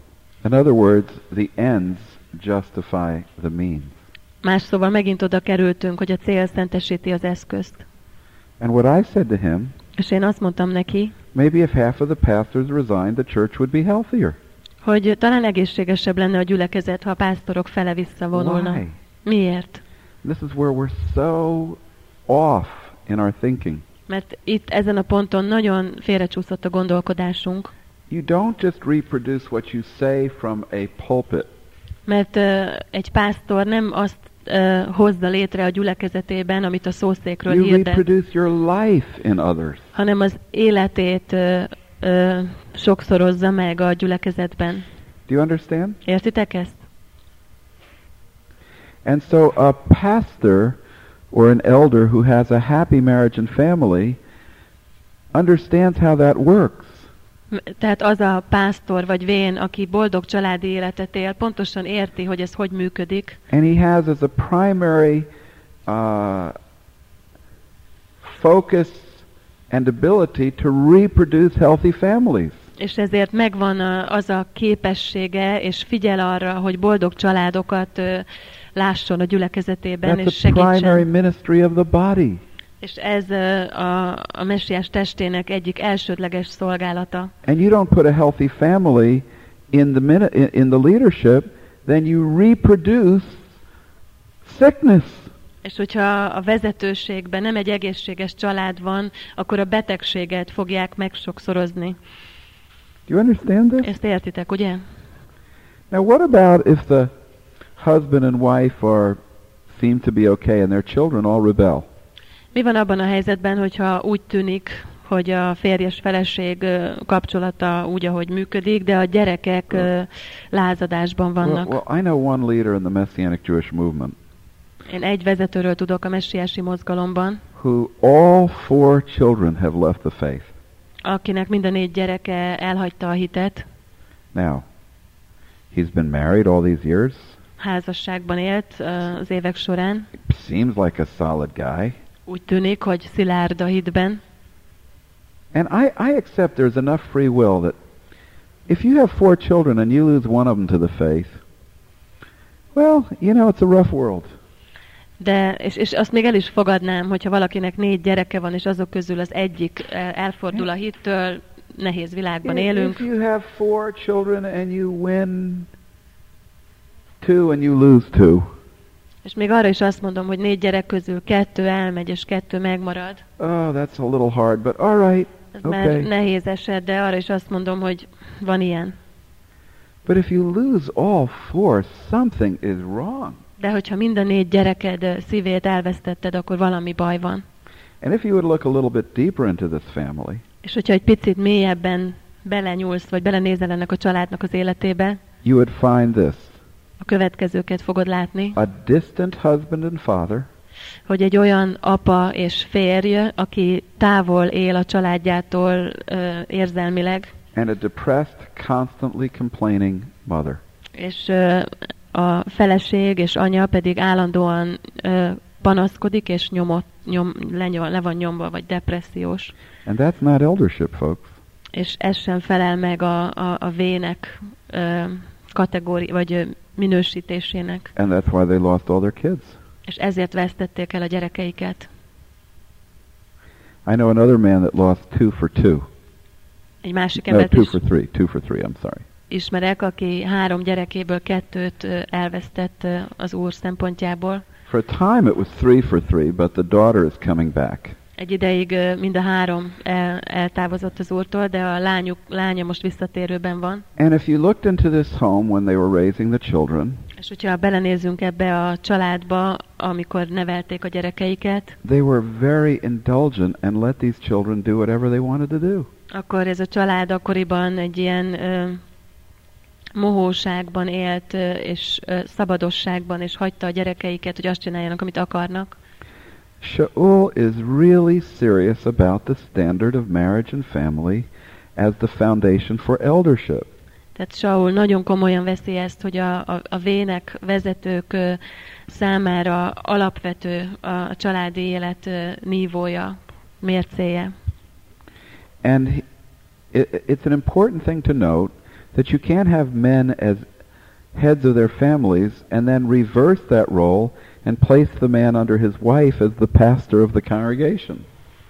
[SPEAKER 1] In other words, the ends justify the means.
[SPEAKER 2] Más szóval megint oda kerültünk, hogy a cél szentesíti az eszközt.
[SPEAKER 1] And what I said to him,
[SPEAKER 2] És én azt mondtam neki,
[SPEAKER 1] maybe if half of the pastors resigned, the church would be healthier.
[SPEAKER 2] hogy talán egészségesebb lenne a gyülekezet, ha a pásztorok fele visszavonulna.
[SPEAKER 1] Why?
[SPEAKER 2] Miért?
[SPEAKER 1] This is where we're so off in our thinking.
[SPEAKER 2] Mert itt ezen a ponton nagyon félrecsúszott a gondolkodásunk.
[SPEAKER 1] You don't just reproduce what you say from a pulpit.
[SPEAKER 2] Mert uh, egy pásztor nem azt uh, hozza létre a gyülekezetében, amit a szószékről
[SPEAKER 1] You
[SPEAKER 2] hirdet,
[SPEAKER 1] reproduce your life in others.
[SPEAKER 2] hanem az életét uh, uh, sokszorozza meg a gyülekezetben.
[SPEAKER 1] Do you understand?
[SPEAKER 2] Értitek ezt?
[SPEAKER 1] And so a pastor or an elder who has a happy marriage and family understands how that works.
[SPEAKER 2] Tehát az a pásztor vagy vén, aki boldog családi életet él, pontosan érti, hogy ez hogy működik.
[SPEAKER 1] And he has as a primary uh, focus and ability to reproduce healthy families.
[SPEAKER 2] És ezért megvan a, az a képessége, és figyel arra, hogy boldog családokat ö, lásson a gyülekezetében,
[SPEAKER 1] That's
[SPEAKER 2] és
[SPEAKER 1] the primary
[SPEAKER 2] segítsen.
[SPEAKER 1] ministry of the body.
[SPEAKER 2] És ez ö, a, a messiás testének egyik elsődleges szolgálata.
[SPEAKER 1] And you don't put a healthy family in the mini- in, in the leadership, then you reproduce sickness.
[SPEAKER 2] És hogyha a vezetőségben nem egy egészséges család van, akkor a betegséget fogják megsokszorozni.
[SPEAKER 1] Do you understand this?
[SPEAKER 2] Ezt értitek, ugye?
[SPEAKER 1] Now what about if the husband and wife are seem to be okay and their children all rebel?
[SPEAKER 2] Mi van abban a helyzetben, hogyha úgy tűnik, hogy a férjes feleség ö, kapcsolata úgy, ahogy működik, de a gyerekek ö, lázadásban
[SPEAKER 1] Well,
[SPEAKER 2] vannak?
[SPEAKER 1] well, I know one leader in the Messianic Jewish movement
[SPEAKER 2] Én egy vezetőről tudok a messiási mozgalomban,
[SPEAKER 1] who all four children have left the faith.
[SPEAKER 2] akinek mind a négy gyereke elhagyta a hitet,
[SPEAKER 1] Now, he's been married all these years.
[SPEAKER 2] házasságban élt ö, az évek során.
[SPEAKER 1] Seems like a solid guy.
[SPEAKER 2] Úgy tűnik, hogy szilárd a hitben.
[SPEAKER 1] And I, I accept there's enough free will that if you have four children and you lose one of them to the faith, well, you know, it's a rough world.
[SPEAKER 2] De, és, és azt még el is fogadnám, hogyha valakinek négy gyereke van, és azok közül az egyik eh, elfordul a hittől, nehéz világban élünk.
[SPEAKER 1] If you have four children and you win two and you lose two,
[SPEAKER 2] És még arra is azt mondom, hogy négy gyerek közül kettő elmegy, és kettő megmarad.
[SPEAKER 1] oh, that's a little hard, but all right,
[SPEAKER 2] Ez már
[SPEAKER 1] okay.
[SPEAKER 2] nehéz eset, de arra is azt mondom, hogy van ilyen.
[SPEAKER 1] But if you lose all four, something is wrong.
[SPEAKER 2] De hogyha mind a négy gyereked eh, szívét elvesztetted, akkor valami baj van.
[SPEAKER 1] And if you would look a little bit deeper into this family,
[SPEAKER 2] És hogyha egy picit mélyebben belenyúlsz, vagy belenézel ennek a családnak az életébe,
[SPEAKER 1] you would find this.
[SPEAKER 2] a következőket fogod látni,
[SPEAKER 1] A distant husband and father
[SPEAKER 2] hogy egy olyan apa és férj, aki távol él a családjától ö, érzelmileg,
[SPEAKER 1] and a depressed, constantly complaining mother.
[SPEAKER 2] és ö, a feleség és anya pedig állandóan ö, panaszkodik, és nyomot, nyom, lenyom, le van nyomva, vagy depressziós.
[SPEAKER 1] And that's not eldership, folks.
[SPEAKER 2] És ez sem felel meg a, a, a vének ö, kategóri, vagy ö, minősítésének.
[SPEAKER 1] And that's why they lost all their kids.
[SPEAKER 2] És ezért vesztették el a gyerekeiket.
[SPEAKER 1] I know another man that lost two for two.
[SPEAKER 2] Egy másik
[SPEAKER 1] No,
[SPEAKER 2] embert
[SPEAKER 1] two
[SPEAKER 2] is
[SPEAKER 1] for three. Two for three, I'm sorry.
[SPEAKER 2] ismerek, aki három gyerekéből kettőt ö, elvesztett ö, az Úr szempontjából.
[SPEAKER 1] For a time it was three for three, but the daughter is coming back.
[SPEAKER 2] Egy ideig ö, mind a három el, eltávozott az Úrtól, de a lányuk, lánya most visszatérőben van.
[SPEAKER 1] And if you looked into this home when they were raising the children,
[SPEAKER 2] És hogyha belenézzünk ebbe a családba, amikor nevelték a gyerekeiket,
[SPEAKER 1] they were very indulgent and let these children do whatever they wanted to do.
[SPEAKER 2] akkor ez a család akkoriban egy ilyen ö, mohóságban élt, ö, és ö, szabadosságban, és hagyta a gyerekeiket, hogy azt csináljanak, amit akarnak.
[SPEAKER 1] Shaul is really serious about the standard of marriage and family as the foundation for eldership.
[SPEAKER 2] Tehát Saul nagyon komolyan veszi ezt, hogy a, a, a vének, vezetők ö, számára alapvető a, a családi élet ö, nívója, mércéje.
[SPEAKER 1] And he, it, it's an important thing to note that you can't have men as heads of their families and then reverse that role and place the man under his wife as the pastor of the congregation.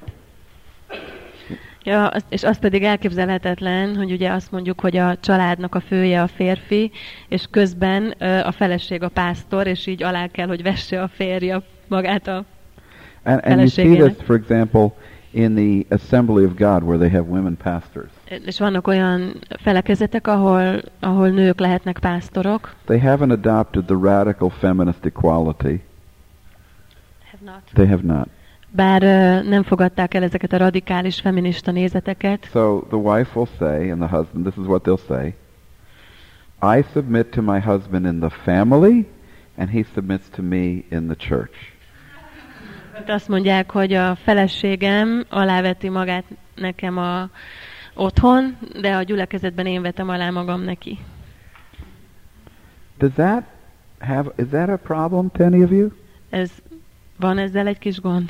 [SPEAKER 2] Ja, és az pedig elképzelhetetlen, hogy ugye azt mondjuk, hogy a családnak a fője a férfi, és közben a feleség a pásztor, és így alá kell, hogy vesse a férje magát a
[SPEAKER 1] and, and you see this, for example, in the Assembly of God, where they have women pastors.
[SPEAKER 2] És vannak olyan felekezetek, ahol, ahol nők lehetnek pásztorok.
[SPEAKER 1] They haven't adopted the radical feminist equality.
[SPEAKER 2] Have not.
[SPEAKER 1] They have not.
[SPEAKER 2] Bár uh, nem fogadták el ezeket a radikális feminista nézeteket.
[SPEAKER 1] So the wife will say, and the husband, this is what they'll say, I submit to my husband in the family, and he submits to me in the church.
[SPEAKER 2] Azt mondják, hogy a feleségem aláveti magát nekem a otthon, de a gyülekezetben én vetem alá magam neki.
[SPEAKER 1] Does that have, is that a problem to any of you?
[SPEAKER 2] Ez, van ezzel egy kis gond.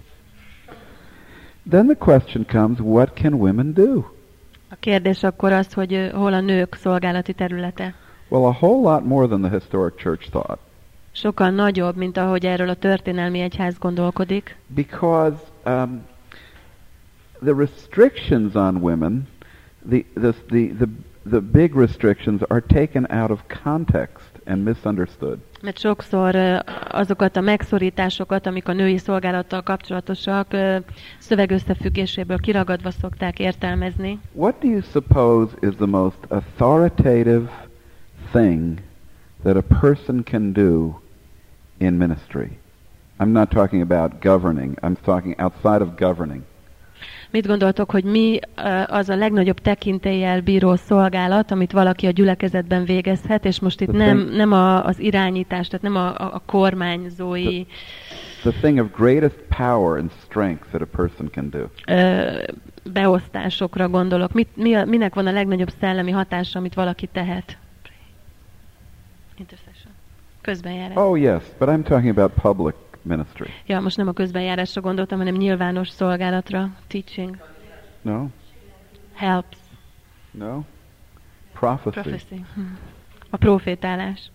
[SPEAKER 1] Then the question comes, what can women do?
[SPEAKER 2] A kérdés akkor az, hogy uh, hol a nők szolgálati területe.
[SPEAKER 1] Well, a whole lot more than the historic church thought.
[SPEAKER 2] Sokkal nagyobb, mint ahogy erről a történelmi egyház gondolkodik.
[SPEAKER 1] Because um, the restrictions on women, the, the, the, the, the big restrictions are taken out of context and misunderstood.
[SPEAKER 2] Mert sokszor uh, azokat a megszorításokat, amik a női szolgálattal kapcsolatosak, uh, szövegösszefüggéséből kiragadva szokták értelmezni.
[SPEAKER 1] What do you suppose is the most authoritative thing that a person can do in ministry? I'm not talking about governing. I'm talking outside of governing.
[SPEAKER 2] Mit gondoltok, hogy mi az a legnagyobb tekintéllyel bíró szolgálat, amit valaki a gyülekezetben végezhet, és most itt nem, nem a, az irányítás, tehát nem a, a kormányzói...
[SPEAKER 1] The, the thing of greatest power and strength that a person can do.
[SPEAKER 2] Ö, beosztásokra gondolok. Mit, mi a, minek van a legnagyobb szellemi hatása, amit valaki tehet? Intercession. Közbenjárás.
[SPEAKER 1] Oh yes, but I'm talking about public ministry.
[SPEAKER 2] Ja, most nem a közbenjárásra gondoltam, hanem nyilvános szolgálatra. Teaching.
[SPEAKER 1] No.
[SPEAKER 2] Helps.
[SPEAKER 1] No. Prophecy.
[SPEAKER 2] Prophecy. Hm. A profétálás.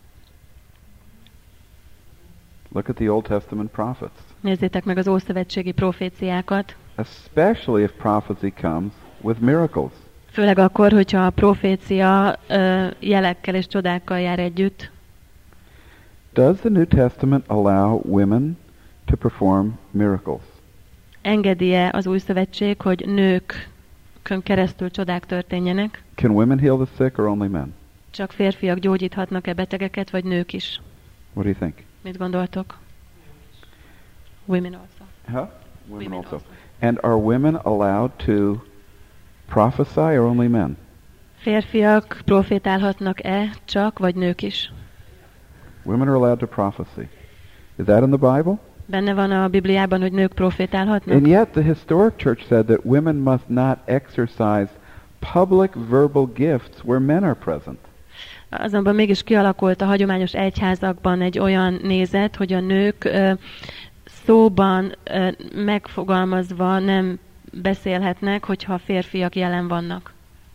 [SPEAKER 1] Look at the Old Testament prophets.
[SPEAKER 2] Nézzétek meg az ószövetségi proféciákat.
[SPEAKER 1] Especially if prophecy comes with miracles.
[SPEAKER 2] Főleg akkor, hogyha a profécia uh, jelekkel és csodákkal jár együtt.
[SPEAKER 1] Does the New Testament allow women to perform miracles?
[SPEAKER 2] Engedi-e az új szövetség, hogy nőkön keresztül csodák történjenek?
[SPEAKER 1] Can women heal the sick or only men?
[SPEAKER 2] Csak férfiak gyógyíthatnak-e betegeket, vagy nők is?
[SPEAKER 1] What do you think?
[SPEAKER 2] Mit gondoltok? Women also.
[SPEAKER 1] Huh? Women,
[SPEAKER 2] Women
[SPEAKER 1] also.
[SPEAKER 2] also.
[SPEAKER 1] And are women allowed to prophesy or only men?
[SPEAKER 2] Férfiak profétálhatnak-e csak, vagy nők is?
[SPEAKER 1] Women are allowed to prophesy. Is that in the Bible?
[SPEAKER 2] Benne van a Bibliában, hogy nők profétálhatnak?
[SPEAKER 1] And yet the historic church said that women must not exercise public verbal gifts where men are present.
[SPEAKER 2] Azonban mégis kialakult a hagyományos egyházakban egy olyan nézet, hogy a nők ö, szóban ö, megfogalmazva nem beszélhetnek, hogyha a férfiak jelen vannak.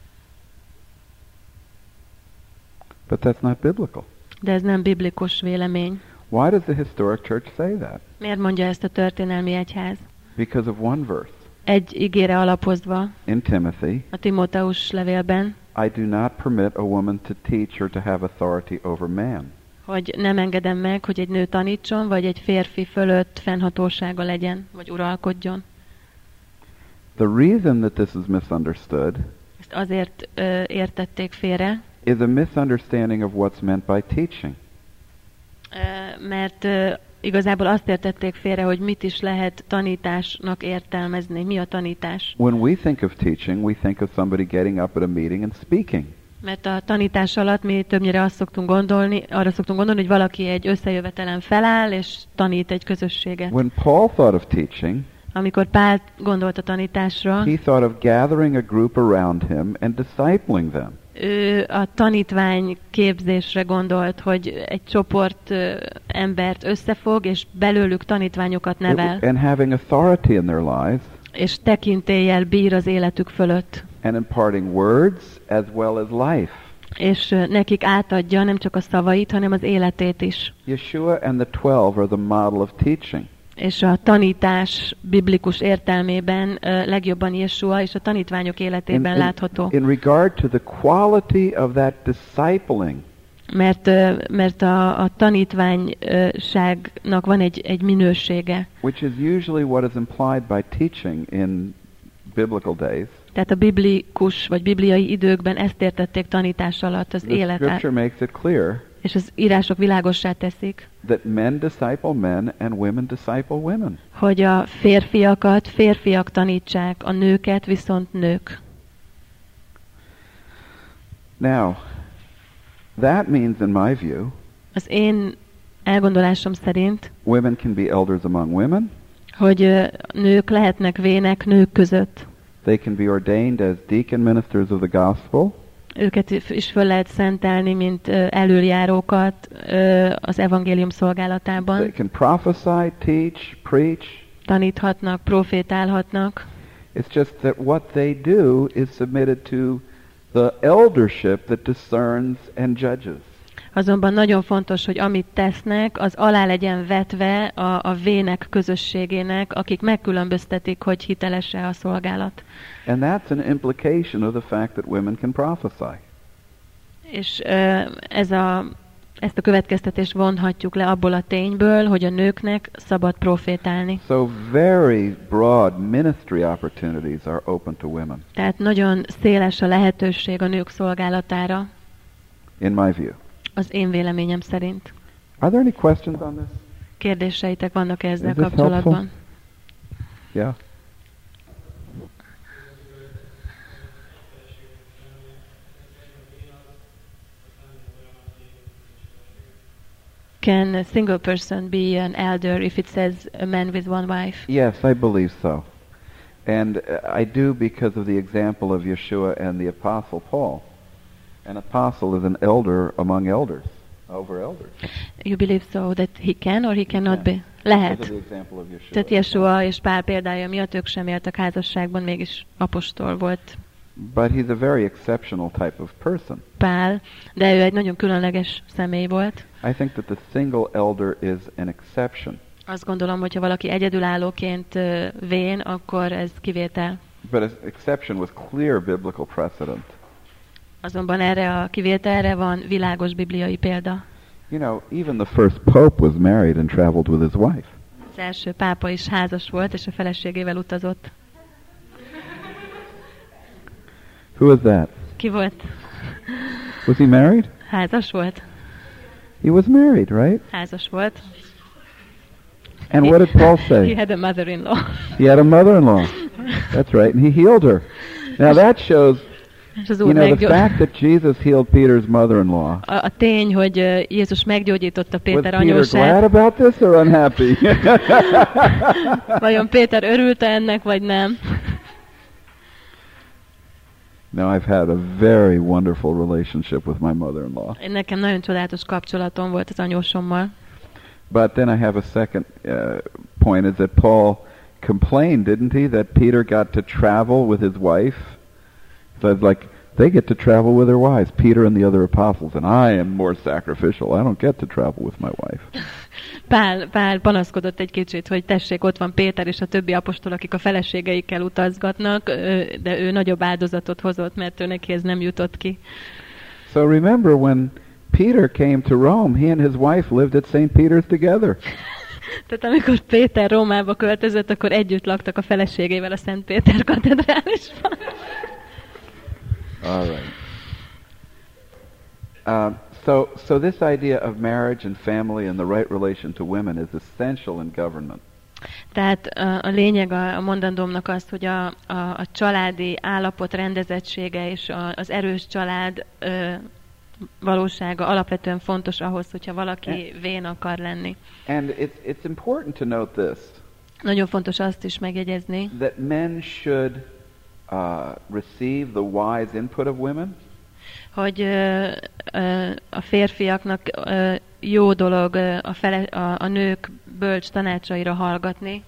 [SPEAKER 1] But that's not biblical.
[SPEAKER 2] De ez nem biblikus vélemény.
[SPEAKER 1] Why does the historic church say that?
[SPEAKER 2] Miért mondja ezt a történelmi egyház?
[SPEAKER 1] Because of one verse.
[SPEAKER 2] Egy igére alapozva
[SPEAKER 1] in Timothy,
[SPEAKER 2] a Timóteus levélben,
[SPEAKER 1] I do not permit a woman to teach or to have authority over man.
[SPEAKER 2] hogy nem engedem meg, hogy egy nő tanítson, vagy egy férfi fölött fennhatósága legyen, vagy uralkodjon.
[SPEAKER 1] The reason that this is misunderstood
[SPEAKER 2] Ezt azért ö, értették félre,
[SPEAKER 1] is a misunderstanding of what's meant by teaching.
[SPEAKER 2] ö, mert ö, igazából azt értették félre, hogy mit is lehet tanításnak értelmezni. Mi a tanítás?
[SPEAKER 1] When we think of teaching, we think of somebody getting up at a meeting and speaking.
[SPEAKER 2] Mert a tanítás alatt mi többnyire azt szoktunk gondolni, arra szoktunk gondolni, hogy valaki egy összejövetelen feláll, és tanít egy közösséget.
[SPEAKER 1] When Paul thought of teaching,
[SPEAKER 2] Amikor Pál gondolt a tanításra,
[SPEAKER 1] he thought of gathering a group around him and discipling them.
[SPEAKER 2] ő a tanítvány képzésre gondolt, hogy egy csoport ö, embert összefog, és belőlük tanítványokat nevel,
[SPEAKER 1] It, and having authority in their lives,
[SPEAKER 2] és tekintéllyel bír az életük fölött,
[SPEAKER 1] and imparting words as well as life.
[SPEAKER 2] és ö, nekik átadja nem csak a szavait, hanem az életét is.
[SPEAKER 1] Yeshua and the twelve are the model of teaching.
[SPEAKER 2] És a tanítás biblikus értelmében ö, legjobban Jeshua és a tanítványok életében
[SPEAKER 1] In, in,
[SPEAKER 2] látható.
[SPEAKER 1] in regard to the quality of that discipling,
[SPEAKER 2] Mert, ö, mert a, a tanítványságnak van egy, egy minősége.
[SPEAKER 1] which is usually what is implied by teaching in biblical days.
[SPEAKER 2] Tehát a biblikus vagy bibliai időkben ezt értették tanítás alatt, az
[SPEAKER 1] The
[SPEAKER 2] életet.
[SPEAKER 1] scripture makes it clear
[SPEAKER 2] És az írások világossá teszik,
[SPEAKER 1] that men disciple men and women disciple women.
[SPEAKER 2] hogy a férfiakat férfiak tanítsák, a nőket viszont nők.
[SPEAKER 1] Now, that means, in my view,
[SPEAKER 2] Az én elgondolásom szerint,
[SPEAKER 1] women can be elders among women.
[SPEAKER 2] hogy ö, nők lehetnek vének nők között.
[SPEAKER 1] They can be ordained as deacon ministers of the gospel.
[SPEAKER 2] Őket is föl lehet szentelni, mint ö, elöljárókat ö, az evangélium
[SPEAKER 1] They
[SPEAKER 2] szolgálatában.
[SPEAKER 1] can prophesy, teach, preach.
[SPEAKER 2] Taníthatnak, profétálhatnak.
[SPEAKER 1] It's just that what they do is submitted to the eldership that discerns and judges.
[SPEAKER 2] Azonban nagyon fontos, hogy amit tesznek, az alá legyen vetve a, a vének közösségének, akik megkülönböztetik, hogy hiteles-e a szolgálat.
[SPEAKER 1] And that's an implication of the fact that women can prophesy.
[SPEAKER 2] És ö, ez a, ezt a következtetést vonhatjuk le abból a tényből, hogy a nőknek szabad profétálni.
[SPEAKER 1] So very broad ministry opportunities are open to women,
[SPEAKER 2] Tehát nagyon széles a lehetőség a nők szolgálatára,
[SPEAKER 1] in my view.
[SPEAKER 2] az én véleményem szerint.
[SPEAKER 1] Are there any questions on this?
[SPEAKER 2] Kérdéseitek vannak ezzel
[SPEAKER 1] Is this
[SPEAKER 2] kapcsolatban?
[SPEAKER 1] helpful? Yeah.
[SPEAKER 2] Can a single person be an elder if it says a man with one wife?
[SPEAKER 1] Yes, I believe so. And uh, I do because of the example of Yeshua and the Apostle Paul. An apostle is an elder among elders, over elders.
[SPEAKER 2] You believe so that he can or he cannot
[SPEAKER 1] can.
[SPEAKER 2] be? Lehet.
[SPEAKER 1] Because of the example of Yeshua.
[SPEAKER 2] Tehát Jeshua és Pál példája miatt ők sem éltek házasságban, mégis apostol volt
[SPEAKER 1] But he's a very exceptional type of person.
[SPEAKER 2] Pál, de ő egy nagyon különleges személy volt.
[SPEAKER 1] I think that the single elder is an exception.
[SPEAKER 2] Azt gondolom, hogyha valaki egyedülállóként ö, vén, akkor ez kivétel.
[SPEAKER 1] But an exception with clear biblical precedent.
[SPEAKER 2] Azonban erre a kivételre van világos bibliai példa.
[SPEAKER 1] You know, even the first pope was married and traveled with his wife.
[SPEAKER 2] Az első pápa is házas volt, és a feleségével utazott.
[SPEAKER 1] Who was that?
[SPEAKER 2] Ki volt?
[SPEAKER 1] Was he married?
[SPEAKER 2] Házas volt?
[SPEAKER 1] He was married, right?
[SPEAKER 2] Házas volt.
[SPEAKER 1] And what did Paul
[SPEAKER 2] He
[SPEAKER 1] say?
[SPEAKER 2] had a mother-in-law.
[SPEAKER 1] He had a mother-in-law. That's right, and he healed her. Now that shows,
[SPEAKER 2] És az
[SPEAKER 1] you
[SPEAKER 2] Úr
[SPEAKER 1] know, the
[SPEAKER 2] meggyó-
[SPEAKER 1] fact that Jesus healed Peter's mother-in-law.
[SPEAKER 2] a, a tény, hogy ö, Jézus meggyógyította
[SPEAKER 1] Was
[SPEAKER 2] Péter
[SPEAKER 1] Peter glad
[SPEAKER 2] anyósát.
[SPEAKER 1] about this or unhappy?
[SPEAKER 2] Vajon Péter örült ennek, vagy nem?
[SPEAKER 1] No, I've had a very wonderful relationship with my mother-in-law.
[SPEAKER 2] Én nekem nagyon csodálatos kapcsolatom volt az anyósommal.
[SPEAKER 1] But then I have a second uh, point, is that Paul complained, didn't he, that Peter got to travel with his wife? So it's like, they get to travel with their wives, Peter and the other apostles, and I am more sacrificial. I don't get to travel with my wife.
[SPEAKER 2] Pál, Pál panaszkodott egy kicsit, hogy tessék, ott van Péter és a többi apostol, akik a feleségeikkel utazgatnak, ö, de ő nagyobb áldozatot hozott, mert ő neki ez nem jutott ki.
[SPEAKER 1] So remember, when Peter came to Rome, he and his wife lived at Saint Peter's together.
[SPEAKER 2] Tehát amikor Péter Rómába költözött, akkor együtt laktak a feleségével a Szent Péter katedrálisban.
[SPEAKER 1] All right. Uh, so, so this idea of marriage and family and the right relation to women is essential in government.
[SPEAKER 2] Tehát a, a lényeg a, a mondandómnak az, hogy a, a, a családi állapot rendezettsége és a, az erős család ö, valósága alapvetően fontos ahhoz, hogyha valaki vén akar lenni.
[SPEAKER 1] And it's, it's important to note this,
[SPEAKER 2] Nagyon fontos azt is megjegyezni,
[SPEAKER 1] that men should uh, receive the wise input of women,
[SPEAKER 2] hogy ö, ö, a férfiaknak ö, jó dolog ö, a, fele, a, a nők bölcs tanácsaira hallgatni,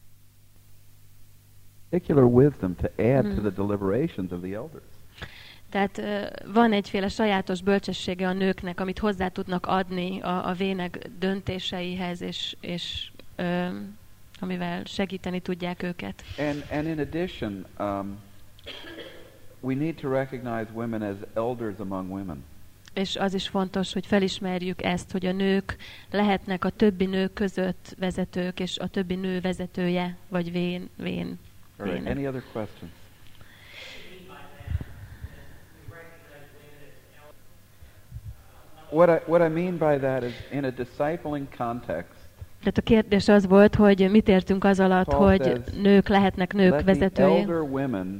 [SPEAKER 1] particular wisdom to add
[SPEAKER 2] Mm.
[SPEAKER 1] to the deliberations of the elders.
[SPEAKER 2] Tehát ö, van egyféle sajátos bölcsessége a nőknek, amit hozzá tudnak adni a, a vének döntéseihez, és, és ö, amivel segíteni tudják őket.
[SPEAKER 1] And, and in addition, um, we need to recognize women as elders among women.
[SPEAKER 2] És az is fontos, hogy felismerjük ezt, hogy a nők lehetnek a többi nő között vezetők, és a többi nő vezetője, vagy vén, vén,
[SPEAKER 1] All right.
[SPEAKER 2] vének.
[SPEAKER 1] Any other questions? What I, what I mean by that is, in a discipling context,
[SPEAKER 2] Tehát a kérdés az volt, hogy mit értünk az alatt,
[SPEAKER 1] Paul
[SPEAKER 2] hogy
[SPEAKER 1] says,
[SPEAKER 2] nők lehetnek nők
[SPEAKER 1] let the
[SPEAKER 2] vezetői.
[SPEAKER 1] elder women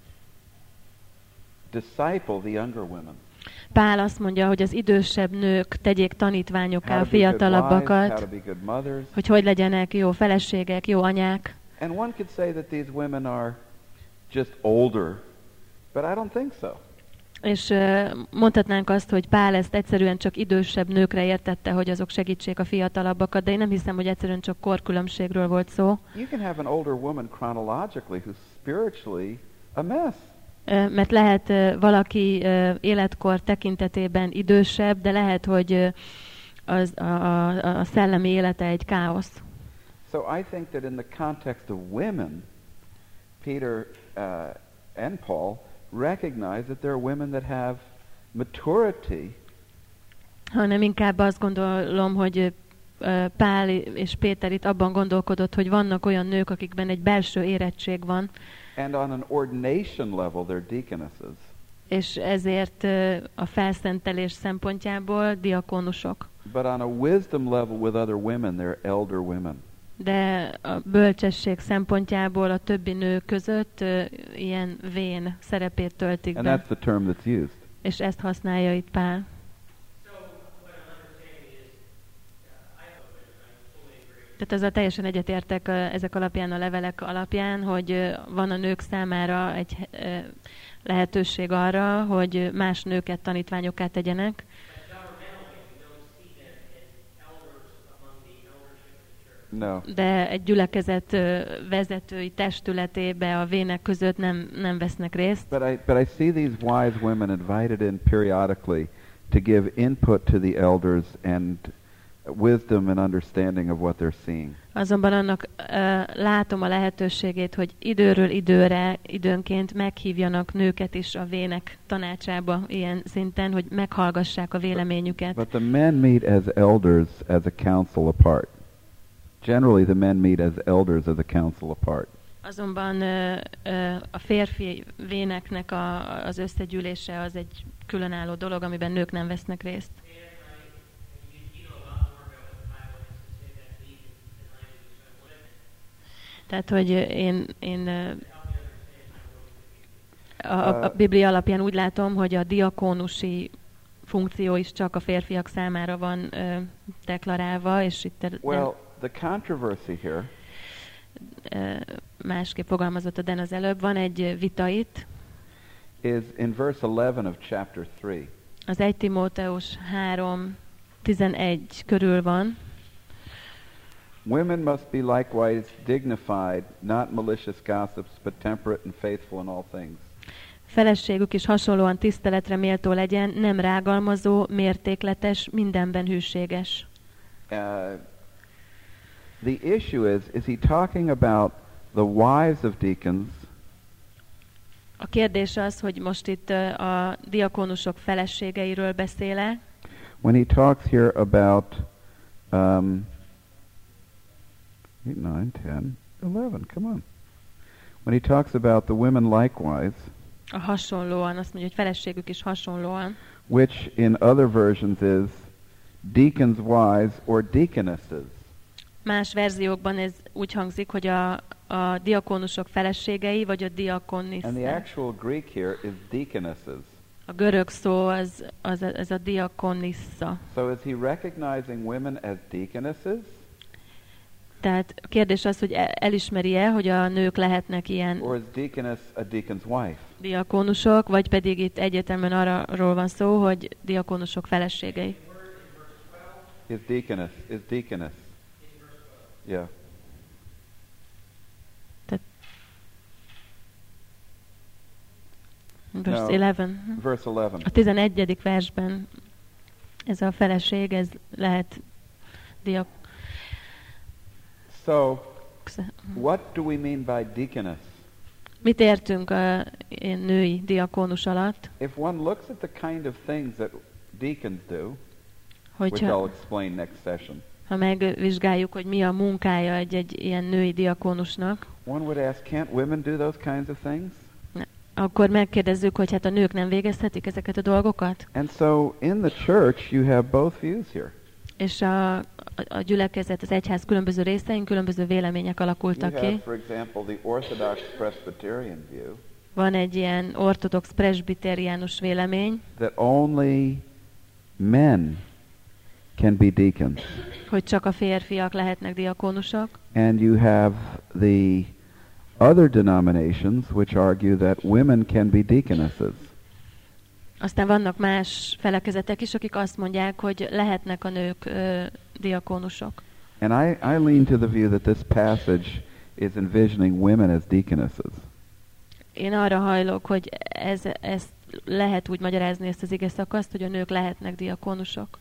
[SPEAKER 1] disciple the younger women.
[SPEAKER 2] Pál azt mondja, hogy az idősebb nők tegyék tanítványokká
[SPEAKER 1] How
[SPEAKER 2] a
[SPEAKER 1] to be good wives, how
[SPEAKER 2] fiatalabbakat,
[SPEAKER 1] to be good mothers.
[SPEAKER 2] hogy hogy legyenek jó feleségek, jó anyák.
[SPEAKER 1] And one could say that these women are just older, but I don't think so.
[SPEAKER 2] És uh, mondhatnánk azt, hogy Pál ezt egyszerűen csak idősebb nőkre értette, hogy azok segítsék a fiatalabbakat, de én nem hiszem, hogy egyszerűen csak korkülönbségről volt szó.
[SPEAKER 1] You can have an older woman chronologically who's spiritually a mess.
[SPEAKER 2] Uh, mert lehet uh, valaki uh, életkor tekintetében idősebb, de lehet, hogy uh, az, a, a, a szellemi élete egy káosz.
[SPEAKER 1] So I think that in the context of women, Peter uh, and Paul recognize that there are women that have maturity.
[SPEAKER 2] Hanem inkább azt gondolom, hogy uh, Pál és Péter itt abban gondolkodott, hogy vannak olyan nők, akikben egy belső érettség van,
[SPEAKER 1] And on an ordination level, they're deaconesses.
[SPEAKER 2] és ezért uh, a felszentelés szempontjából diakónusok.
[SPEAKER 1] But on a wisdom level with other women, they're elder women.
[SPEAKER 2] De a bölcsesség szempontjából a többi nő között uh, ilyen vén szerepét töltik
[SPEAKER 1] And
[SPEAKER 2] be.
[SPEAKER 1] that's the term that's used.
[SPEAKER 2] És ezt használja itt Pál. Tehát ezzel teljesen egyetértek uh, ezek alapján, a levelek alapján, hogy uh, van a nők számára egy uh, lehetőség arra, hogy más nőket tanítványokká tegyenek.
[SPEAKER 1] No.
[SPEAKER 2] De egy gyülekezet uh, vezetői testületébe a vének között nem, nem vesznek részt.
[SPEAKER 1] But I, but I see these wise women invited in periodically to give input to the elders and wisdom and understanding of what they're seeing.
[SPEAKER 2] Azonban annak uh, látom a lehetőségét, hogy időről időre, időnként meghívjanak nőket is a vének tanácsába ilyen szinten, hogy meghallgassák a véleményüket.
[SPEAKER 1] But the men meet as elders as a council apart. Generally, the men meet as elders as a council apart.
[SPEAKER 2] Azonban uh, uh, a férfi véneknek a, az összegyűlése az egy különálló dolog, amiben nők nem vesznek részt. Tehát, hogy én, én a, a Biblia alapján úgy látom, hogy a diakónusi funkció is csak a férfiak számára van ö, deklarálva, és itt
[SPEAKER 1] Well, the controversy here
[SPEAKER 2] ö, másképp fogalmazott a Den az előbb, van egy vita itt,
[SPEAKER 1] is in verse eleven of chapter three.
[SPEAKER 2] az egy Timóteus három tizenegy körül van.
[SPEAKER 1] Women must be likewise dignified, not malicious gossips, but temperate and faithful in all things.
[SPEAKER 2] Feleségük is hasonlóan tiszteletre méltó legyen, nem rágalmazó, mértékletes, mindenben hűséges.
[SPEAKER 1] Uh, the issue is, is he talking about the wives of deacons?
[SPEAKER 2] A kérdés az, hogy most itt uh, a diakónusok feleségeiről beszél-e.
[SPEAKER 1] When he talks here about um, eight, nine, ten, eleven, come on. When he talks about the women likewise,
[SPEAKER 2] A hasonlóan, azt mondja, hogy feleségük is hasonlóan.
[SPEAKER 1] which in other versions is deacons' wives or deaconesses.
[SPEAKER 2] Más verziókban ez úgy hangzik, hogy a, a diakónusok feleségei, vagy a
[SPEAKER 1] And the
[SPEAKER 2] diakonissza.
[SPEAKER 1] actual Greek here is deaconesses.
[SPEAKER 2] A görög szó az, az ez a diakonissza.
[SPEAKER 1] So is he recognizing women as deaconesses?
[SPEAKER 2] Tehát a kérdés az, hogy el- elismeri-e, hogy a nők lehetnek ilyen
[SPEAKER 1] Or is deaconess a deacon's wife?
[SPEAKER 2] diakónusok, vagy pedig itt egyetemen arról van szó, hogy diakónusok feleségei.
[SPEAKER 1] Is deaconess, is deaconess. Yeah.
[SPEAKER 2] Verse
[SPEAKER 1] No,
[SPEAKER 2] eleven.
[SPEAKER 1] verse eleven.
[SPEAKER 2] A tizenegyedik versben ez a feleség, ez lehet diak...
[SPEAKER 1] So, what do we mean by deaconess?
[SPEAKER 2] Mit értünk a ilyen női diakónus alatt?
[SPEAKER 1] If one looks at the kind of things that deacons do, which
[SPEAKER 2] Hogyha,
[SPEAKER 1] I'll explain next session,
[SPEAKER 2] ha megvizsgáljuk, hogy mi a munkája egy-egy ilyen női diakónusnak,
[SPEAKER 1] one would ask, can't women do those kinds of things?
[SPEAKER 2] akkor megkérdezzük, hogy hát a nők nem végezhetik ezeket a dolgokat?
[SPEAKER 1] And so in the church you have both views here.
[SPEAKER 2] És a, a, a gyülekezet, az egyház különböző részein különböző vélemények alakultak
[SPEAKER 1] You have,
[SPEAKER 2] ki.
[SPEAKER 1] for example, the Orthodox Presbyterian view
[SPEAKER 2] Van egy ilyen ortodox presbiteriánus vélemény,
[SPEAKER 1] that only men can be deacons.
[SPEAKER 2] hogy csak a férfiak lehetnek diakónusok.
[SPEAKER 1] And you have the other denominations which argue that women can be deaconesses.
[SPEAKER 2] Aztán vannak más felekezetek is, akik azt mondják, hogy lehetnek a nők ö, diakónusok.
[SPEAKER 1] And I, I lean to the view that this passage is envisioning women as deaconesses.
[SPEAKER 2] Én arra hajlok, hogy ez, ezt lehet úgy magyarázni, ezt az ige szakaszt, hogy a nők lehetnek diakónusok.